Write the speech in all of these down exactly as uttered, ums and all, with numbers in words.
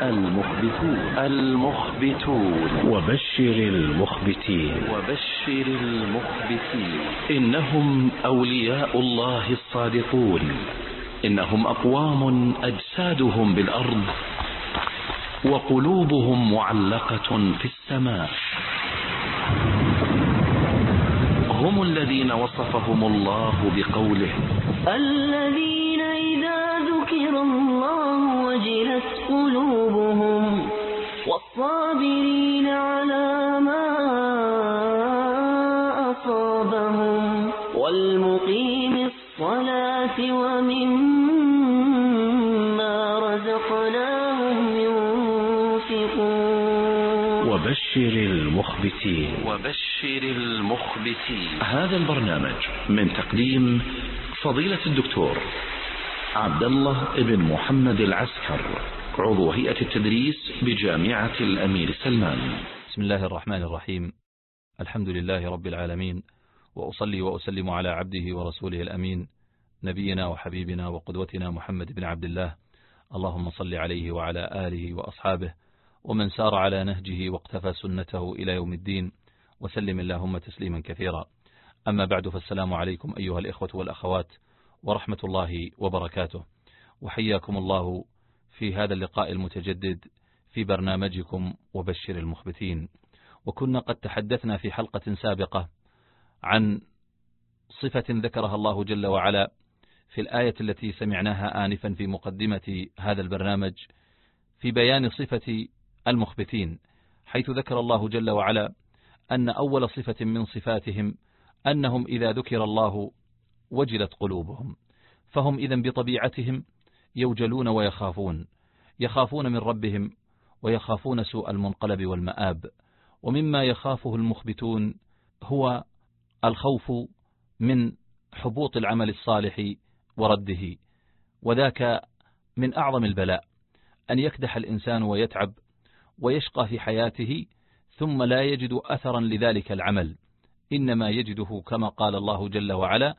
المخبتون المخبتون وبشر المخبتين وبشر المخبتين إنهم أولياء الله الصادقون، إنهم أقوام أجسادهم بالأرض وقلوبهم معلقة في السماء. هم الذين وصفهم الله بقوله: الذين إذا ذكر الله وجلت قلوبهم والصابرين على ما أصابهم والمقيم الصلاة ومما رزقناهم ينفقون. وبشر المخبتين وبشر المخبتين. هذا البرنامج من تقديم فضيلة الدكتور عبد الله بن محمد العسكر، عضو هيئة التدريس بجامعة الأمير سلمان. بسم الله الرحمن الرحيم. الحمد لله رب العالمين، وأصلي وأسلم على عبده ورسوله الأمين نبينا وحبيبنا وقدوتنا محمد بن عبد الله، اللهم صل عليه وعلى آله وأصحابه ومن سار على نهجه واقتفى سنته إلى يوم الدين، وسلم اللهم تسليما كثيرا. أما بعد، فالسلام عليكم أيها الإخوة والأخوات ورحمة الله وبركاته، وحياكم الله في هذا اللقاء المتجدد في برنامجكم وبشر المخبتين. وكنا قد تحدثنا في حلقة سابقة عن صفة ذكرها الله جل وعلا في الآية التي سمعناها آنفا في مقدمة هذا البرنامج، في بيان صفة المخبتين، حيث ذكر الله جل وعلا أن أول صفة من صفاتهم أنهم إذا ذكر الله وجلت قلوبهم، فهم إذن بطبيعتهم يوجلون ويخافون، يخافون من ربهم ويخافون سوء المنقلب والمآب. ومما يخافه المخبتون هو الخوف من حبوط العمل الصالح ورده، وذاك من أعظم البلاء، أن يكدح الإنسان ويتعب ويشقى في حياته ثم لا يجد أثرا لذلك العمل، إنما يجده كما قال الله جل وعلا: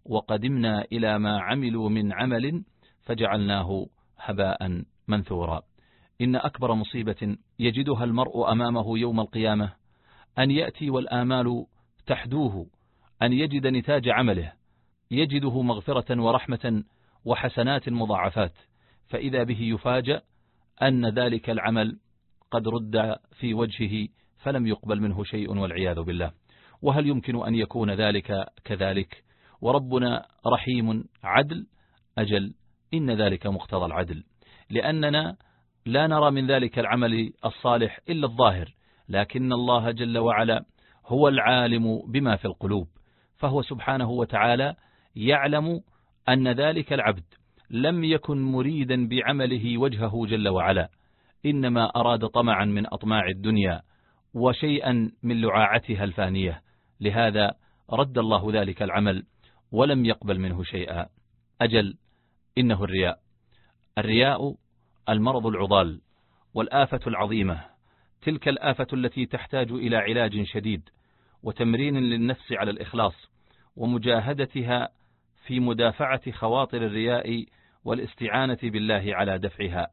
وقدمنا إلى ما عملوا من عمل فجعلناه هباء منثورا. إن أكبر مصيبة يجدها المرء أمامه يوم القيامة أن يأتي والآمال تحدوه، أن يجد نتاج عمله، يجده مغفرة ورحمة وحسنات مضاعفات، فإذا به يفاجأ أن ذلك العمل قد رد في وجهه فلم يقبل منه شيء والعياذ بالله. وهل يمكن أن يكون ذلك كذلك؟ وربنا رحيم عدل، أجل إن ذلك مقتضى العدل، لأننا لا نرى من ذلك العمل الصالح إلا الظاهر، لكن الله جل وعلا هو العالم بما في القلوب، فهو سبحانه وتعالى يعلم أن ذلك العبد لم يكن مريدا بعمله وجهه جل وعلا، إنما أراد طمعا من أطماع الدنيا وشيئا من لعاعتها الفانية، لهذا رد الله ذلك العمل ولم يقبل منه شيئا. أجل إنه الرياء. الرياء المرض العضال والآفة العظيمة، تلك الآفة التي تحتاج إلى علاج شديد وتمرين للنفس على الإخلاص ومجاهدتها في مدافعة خواطر الرياء والاستعانة بالله على دفعها.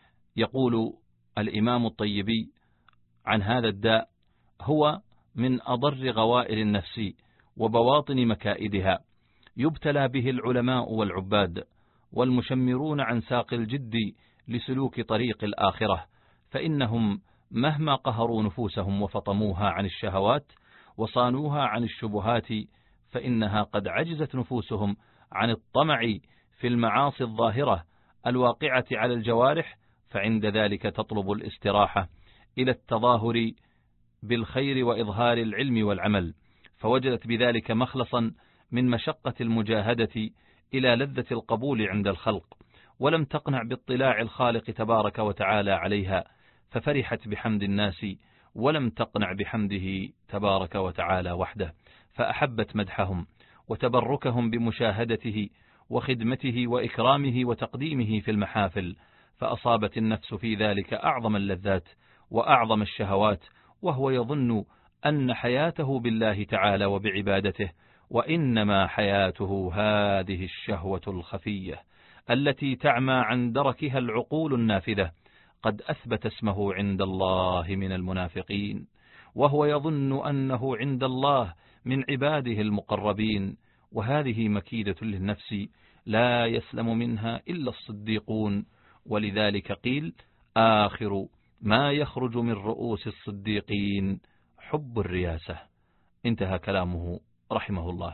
يقول الإمام الطيبي عن هذا الداء: هو من أضر غوائل النفس وبواطن مكائدها، يبتلى به العلماء والعباد والمشمرون عن ساق الجد لسلوك طريق الآخرة، فإنهم مهما قهروا نفوسهم وفطموها عن الشهوات وصانوها عن الشبهات، فإنها قد عجزت نفوسهم عن الطمع في المعاصي الظاهرة الواقعة على الجوارح، فعند ذلك تطلب الاستراحة إلى التظاهر بالخير وإظهار العلم والعمل، فوجدت بذلك مخلصا من مشقة المجاهدة إلى لذة القبول عند الخلق، ولم تقنع باطلاع الخالق تبارك وتعالى عليها، ففرحت بحمد الناس ولم تقنع بحمده تبارك وتعالى وحده، فأحبت مدحهم وتبركهم بمشاهدته وخدمته وإكرامه وتقديمه في المحافل، فأصابت النفس في ذلك أعظم اللذات وأعظم الشهوات، وهو يظن أن حياته بالله تعالى وبعبادته، وإنما حياته هذه الشهوة الخفية التي تعمى عن دركها العقول النافذة، قد أثبت اسمه عند الله من المنافقين، وهو يظن أنه عند الله من عباده المقربين، وهذه مكيدة للنفس لا يسلم منها إلا الصديقون، ولذلك قيل آخر ما يخرج من رؤوس الصديقين حب الرياسة. انتهى كلامه رحمه الله.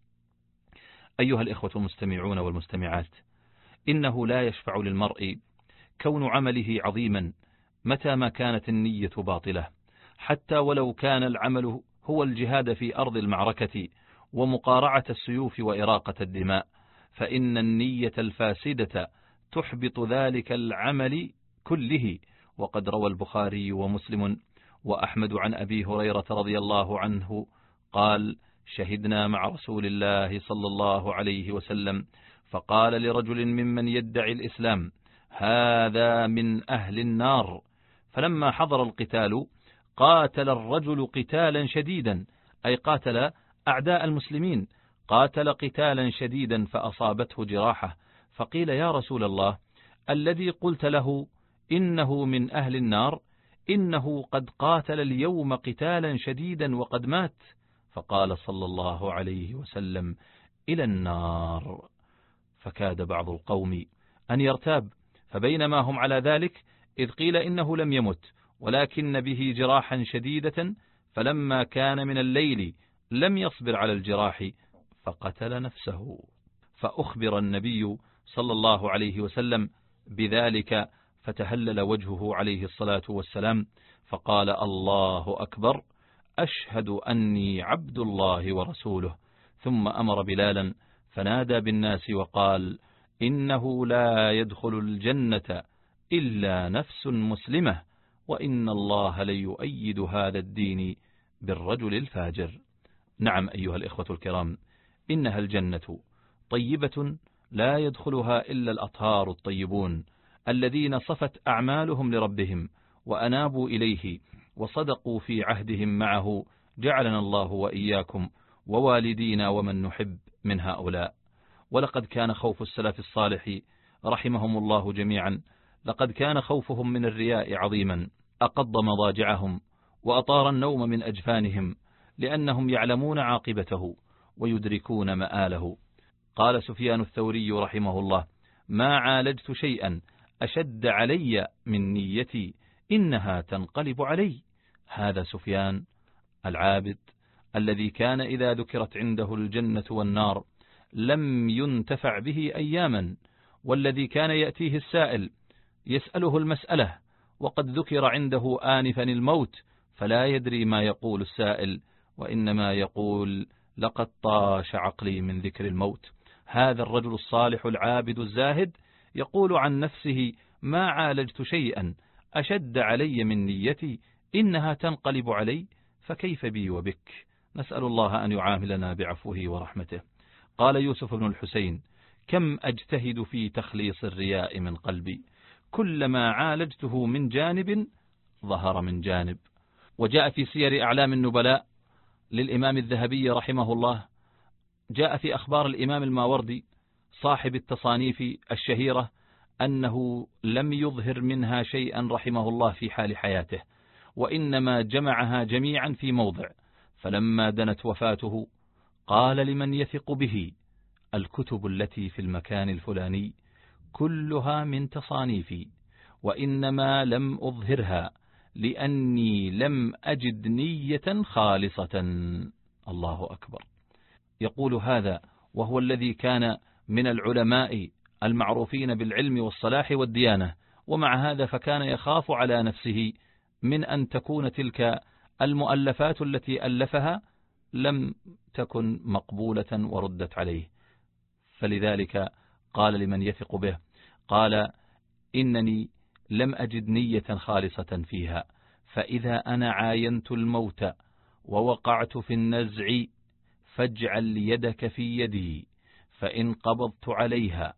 أيها الإخوة المستمعون والمستمعات، إنه لا يشفع للمرء كون عمله عظيما متى ما كانت النية باطلة، حتى ولو كان العمل هو الجهاد في أرض المعركة ومقارعة السيوف وإراقة الدماء، فإن النية الفاسدة تحبط ذلك العمل كله. وقد روى البخاري ومسلم وأحمد عن أبي هريرة رضي الله عنه قال: شهدنا مع رسول الله صلى الله عليه وسلم فقال لرجل ممن يدعي الإسلام: هذا من أهل النار. فلما حضر القتال قاتل الرجل قتالا شديدا، أي قاتل أعداء المسلمين، قاتل قتالا شديدا فأصابته جراحة، فقيل: يا رسول الله، الذي قلت له إنه من أهل النار إنه قد قاتل اليوم قتالا شديدا وقد مات. فقال صلى الله عليه وسلم: إلى النار. فكاد بعض القوم أن يرتاب، فبينما هم على ذلك إذ قيل إنه لم يمت ولكن به جراحا شديدة، فلما كان من الليل لم يصبر على الجراح فقتل نفسه. فأخبر النبي صلى الله عليه وسلم بذلك فتهلل وجهه عليه الصلاة والسلام فقال: الله أكبر، أشهد أني عبد الله ورسوله. ثم أمر بلالا فنادى بالناس وقال: إنه لا يدخل الجنة إلا نفس مسلمة، وإن الله ليؤيد هذا الدين بالرجل الفاجر. نعم أيها الإخوة الكرام، إنها الجنة طيبة لا يدخلها إلا الأطهار الطيبون الذين صفت أعمالهم لربهم وأنابوا إليه وصدقوا في عهدهم معه، جعلنا الله وإياكم ووالدينا ومن نحب من هؤلاء. ولقد كان خوف السلف الصالح رحمهم الله جميعا، لقد كان خوفهم من الرياء عظيما، أقض مضاجعهم وأطار النوم من أجفانهم، لأنهم يعلمون عاقبته ويدركون مآله. قال سفيان الثوري رحمه الله: ما عالجت شيئا أشد علي من نيتي، إنها تنقلب علي. هذا سفيان العابد الذي كان إذا ذكرت عنده الجنة والنار لم ينتفع به أياما، والذي كان يأتيه السائل يسأله المسألة وقد ذكر عنده آنفا الموت فلا يدري ما يقول السائل، وإنما يقول: لقد طاش عقلي من ذكر الموت. هذا الرجل الصالح العابد الزاهد يقول عن نفسه: ما عالجت شيئا أشد علي من نيتي، إنها تنقلب علي، فكيف بي وبك؟ نسأل الله أن يعاملنا بعفوه ورحمته. قال يوسف بن الحسين: كم أجتهد في تخليص الرياء من قلبي، كلما عالجته من جانب ظهر من جانب. وجاء في سير أعلام النبلاء للإمام الذهبي رحمه الله، جاء في أخبار الإمام الماوردي صاحب التصانيف الشهيرة أنه لم يظهر منها شيئا رحمه الله في حال حياته، وإنما جمعها جميعا في موضع، فلما دنت وفاته قال لمن يثق به: الكتب التي في المكان الفلاني كلها من تصانيفي، وإنما لم أظهرها لأني لم أجد نية خالصة. الله أكبر. يقول هذا وهو الذي كان من العلماء المعروفين بالعلم والصلاح والديانة، ومع هذا فكان يخاف على نفسه من أن تكون تلك المؤلفات التي ألفها لم تكن مقبولة وردت عليه، فلذلك قال لمن يثق به، قال: إنني لم أجد نية خالصة فيها، فإذا أنا عاينت الموت ووقعت في النزع فاجعل يدك في يدي، فإن قبضت عليها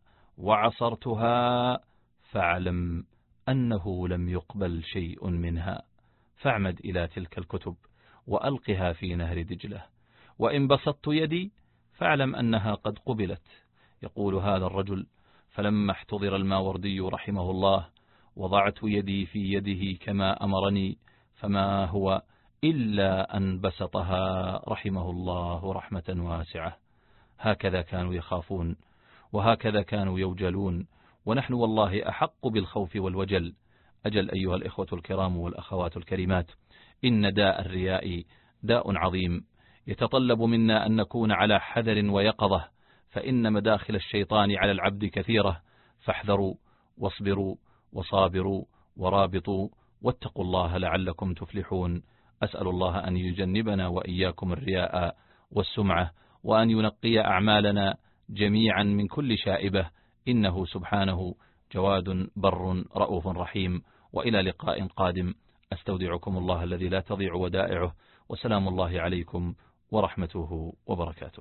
وعصرتها فاعلم أنه لم يقبل شيء منها، فاعمد إلى تلك الكتب وألقها في نهر دجلة، وإن بسطت يدي فاعلم أنها قد قبلت. يقول هذا الرجل: فلما احتضر الماوردي رحمه الله وضعت يدي في يده كما أمرني، فما هو إلا أن بسطها رحمه الله رحمة واسعة. هكذا كانوا يخافون، وهكذا كانوا يوجلون، ونحن والله أحق بالخوف والوجل. أجل أيها الإخوة الكرام والأخوات الكريمات، إن داء الرياء داء عظيم يتطلب منا أن نكون على حذر ويقظة، فإن مداخل الشيطان على العبد كثيرة، فاحذروا واصبروا وصابروا ورابطوا واتقوا الله لعلكم تفلحون. أسأل الله أن يجنبنا وإياكم الرياء والسمعة، وأن ينقي أعمالنا جميعا من كل شائبة، إنه سبحانه جواد بر رؤوف رحيم. وإلى لقاء قادم، أستودعكم الله الذي لا تضيع ودائعه، وسلام الله عليكم ورحمته وبركاته.